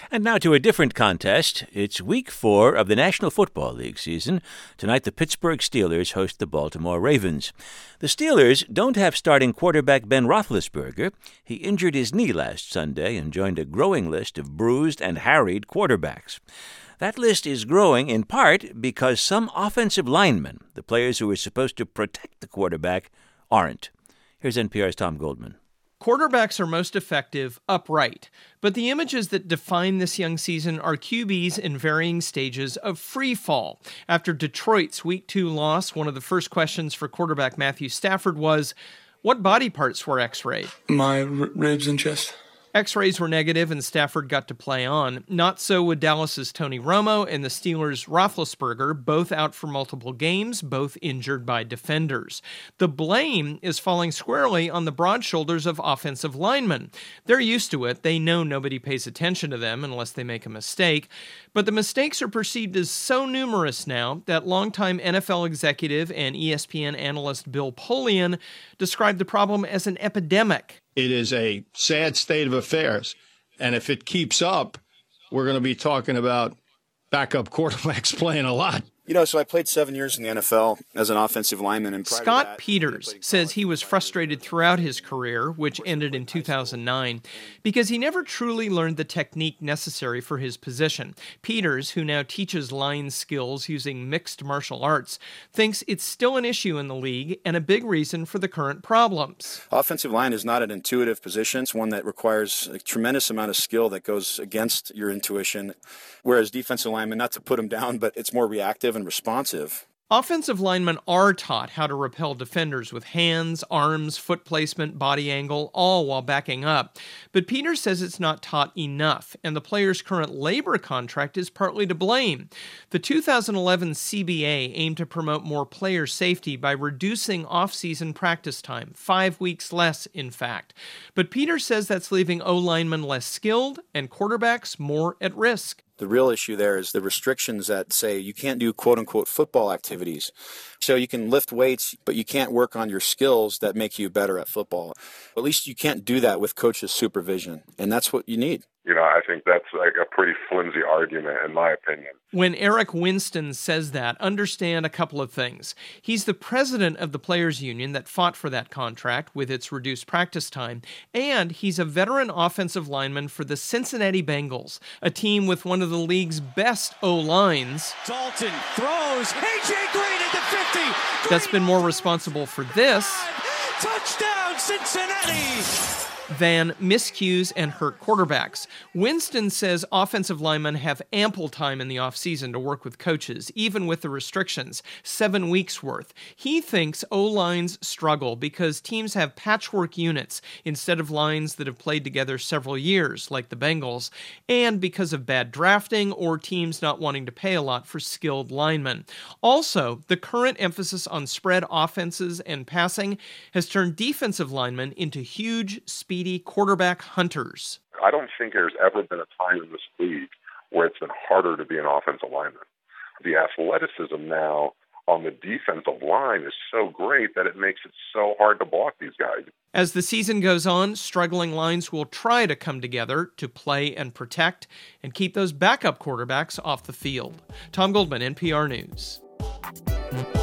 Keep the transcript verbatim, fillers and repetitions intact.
And now to a different contest. It's week four of the National Football League season. Tonight, the Pittsburgh Steelers host the Baltimore Ravens. The Steelers don't have starting quarterback Ben Roethlisberger. He injured his knee last Sunday and joined a growing list of bruised and harried quarterbacks. That list is growing in part because some offensive linemen, the players who are supposed to protect the quarterback, aren't. Here's N P R's Tom Goldman. Quarterbacks are most effective upright, but the images that define this young season are Q Bs in varying stages of free fall. After Detroit's Week two loss, one of the first questions for quarterback Matthew Stafford was, what body parts were x-rayed? My r- ribs and chest. X-rays were negative and Stafford got to play on. Not so with Dallas's Tony Romo and the Steelers' Roethlisberger, both out for multiple games, both injured by defenders. The blame is falling squarely on the broad shoulders of offensive linemen. They're used to it. They know nobody pays attention to them unless they make a mistake. But the mistakes are perceived as so numerous now that longtime N F L executive and E S P N analyst Bill Polian described the problem as an epidemic. It is a sad state of affairs. And if it keeps up, we're going to be talking about backup quarterbacks playing a lot. You know, so I played seven years in the N F L as an offensive lineman. And prior Scott to that, Peters says he was frustrated throughout his career, which ended in two thousand nine, because he never truly learned the technique necessary for his position. Peters, who now teaches line skills using mixed martial arts, thinks it's still an issue in the league and a big reason for the current problems. Offensive line is not an intuitive position. It's one that requires a tremendous amount of skill that goes against your intuition, whereas defensive linemen, not to put them down, but it's more reactive and responsive. Offensive linemen are taught how to repel defenders with hands, arms, foot placement, body angle, all while backing up. But Peters says it's not taught enough, and the player's current labor contract is partly to blame. The two thousand eleven C B A aimed to promote more player safety by reducing off-season practice time, five weeks less, in fact. But Peters says that's leaving O-linemen less skilled and quarterbacks more at risk. The real issue there is the restrictions that say you can't do quote-unquote football activities. So you can lift weights, but you can't work on your skills that make you better at football. At least you can't do that with coach's supervision, and that's what you need. You know, I think that's like a pretty flimsy argument, in my opinion. When Eric Winston says that, understand a couple of things. He's the president of the Players Union that fought for that contract with its reduced practice time, and he's a veteran offensive lineman for the Cincinnati Bengals, a team with one of the league's best O-lines. Dalton throws, A J Green at the fifty. Green that's been more responsible for this. Touchdown, Cincinnati! Than miscues and hurt quarterbacks. Winston says offensive linemen have ample time in the offseason to work with coaches, even with the restrictions, seven weeks worth. He thinks O-lines struggle because teams have patchwork units instead of lines that have played together several years, like the Bengals, and because of bad drafting or teams not wanting to pay a lot for skilled linemen. Also, the current emphasis on spread offenses and passing has turned defensive linemen into huge, speedy quarterback hunters. I don't think there's ever been a time in this league where it's been harder to be an offensive lineman. The athleticism now on the defensive line is so great that it makes it so hard to block these guys. As the season goes on, struggling lines will try to come together to play and protect and keep those backup quarterbacks off the field. Tom Goldman, N P R News.